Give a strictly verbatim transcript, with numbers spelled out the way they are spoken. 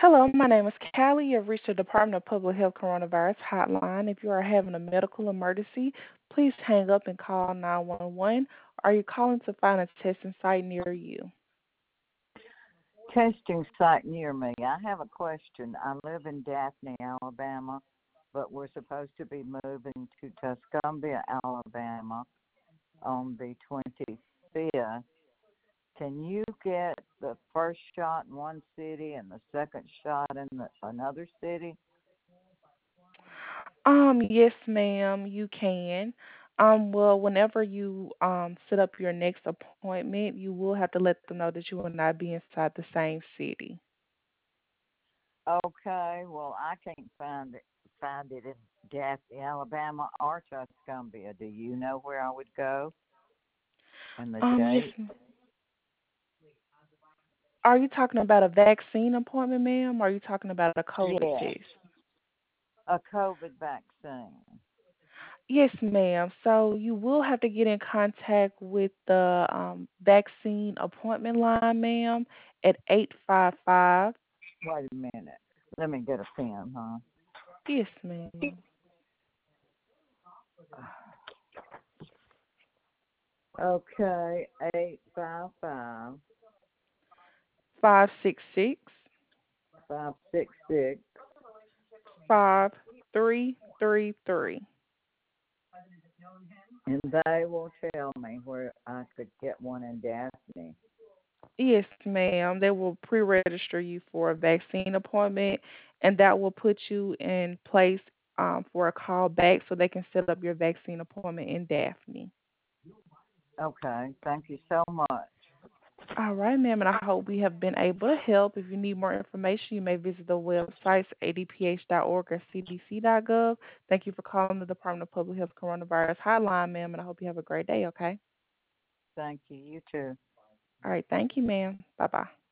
Hello, my name is Callie. You've reached the Department of Public Health Coronavirus Hotline. If you are having a medical emergency, please hang up and call nine one one. Are you calling to find a testing site near you? Testing site near me. I have a question. I live in Daphne, Alabama, but we're supposed to be moving to Tuscumbia, Alabama on the twenty-fifth. Can you get the first shot in one city and the second shot in the, another city? Um, yes, ma'am, you can. Um, well, whenever you um set up your next appointment, you will have to let them know that you will not be inside the same city. Okay, well, I can't find it, find it in Daphne, Alabama or Tuscumbia. Do you know where I would go and the Um, yes. date? m- Are you talking about a vaccine appointment, ma'am? Or are you talking about a COVID Yes, test? a COVID vaccine. Yes, ma'am. So you will have to get in contact with the um, vaccine appointment line, ma'am, at eight five five. Wait a minute. Let me get a pen, huh? Yes, ma'am. Okay, eight five five Five six six five six six. five three three three. And they will tell me where I could get one in Daphne. Yes, ma'am. They will pre-register you for a vaccine appointment, and that will put you in place um, for a call back so they can set up your vaccine appointment in Daphne. Okay, thank you so much. All right, ma'am, and I hope we have been able to help. If you need more information, you may visit the websites a d p h dot org or c d c dot gov. Thank you for calling the Department of Public Health Coronavirus Hotline, ma'am, and I hope you have a great day, okay? Thank you. You too. All right, thank you, ma'am. Bye bye.